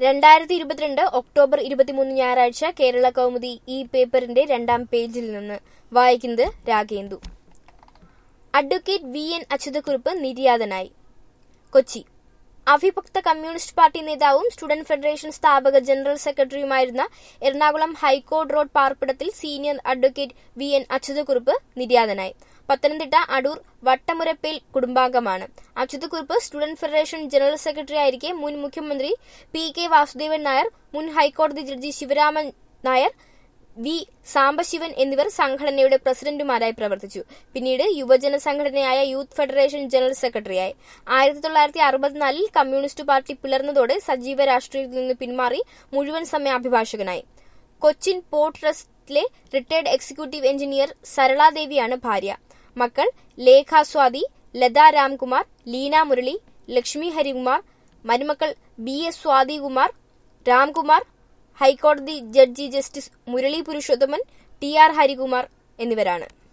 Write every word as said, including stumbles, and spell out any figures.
രണ്ടായിരത്തി ഇരുപത്തിരണ്ട് ഒക്ടോബർ ഇരുപത്തിമൂന്ന് ഞായറാഴ്ച കേരള കൗമുദി ഈ പേപ്പറിന്റെ രണ്ടാം പേജിൽ നിന്ന് വായിക്കുന്നത് Ragendu. Advocate V N Achuthakkurup നിര്യാതനായി. കൊച്ചി. അവിഭക്ത കമ്മ്യൂണിസ്റ്റ് പാർട്ടി നേതാവും സ്റ്റുഡന്റ് ഫെഡറേഷൻ സ്ഥാപക ജനറൽ സെക്രട്ടറിയുമായിരുന്ന എറണാകുളം ഹൈക്കോടതി റോഡ് പാർപ്പിടത്തിൽ senior advocate V N Achuthakkurup നിര്യാതനായി. പത്തനംതിട്ട അടൂർ വട്ടമുരപ്പേൽ കുടുംബാംഗമാണ്. Achuthakkurup student federation general secretary ആയിരിക്കെ മുൻ മുഖ്യമന്ത്രി പി കെ വാസുദേവൻ നായർ, മുൻ ഹൈക്കോടതി ജഡ്ജി ശിവരാമൻ നായർ, വി സാംബശിവൻ എന്നിവർ സംഘടനയുടെ പ്രസിഡന്റുമാരായി പ്രവർത്തിച്ചു. പിന്നീട് യുവജന സംഘടനയായ യൂത്ത് ഫെഡറേഷൻ ജനറൽ സെക്രട്ടറിയായി. ആയിരത്തി തൊള്ളായിരത്തി അറുപത്തിനാലിൽ കമ്മ്യൂണിസ്റ്റ് പാർട്ടി പിളർന്നതോടെ സജീവ രാഷ്ട്രീയത്തിൽ നിന്ന് പിന്മാറി മുഴുവൻ സമയ അഭിഭാഷകനായി. കൊച്ചിൻ പോർട്ട് ട്രസ്റ്റിലെ റിട്ടയർഡ് എക്സിക്യൂട്ടീവ് എഞ്ചിനീയർ സരളാദേവിയാണ് ഭാര്യ. മക്കൾ ലേഖ സ്വാതി, ലത രാംകുമാർ, ലീന മുരളി, ലക്ഷ്മി ഹരികുമാർ. മരുമക്കൾ ബി എസ് സ്വാതികുമാർ, രാംകുമാർ, ഹൈക്കോടതി judge justice Murali Purushothaman, T R Harikumar എന്നിവരാണ്.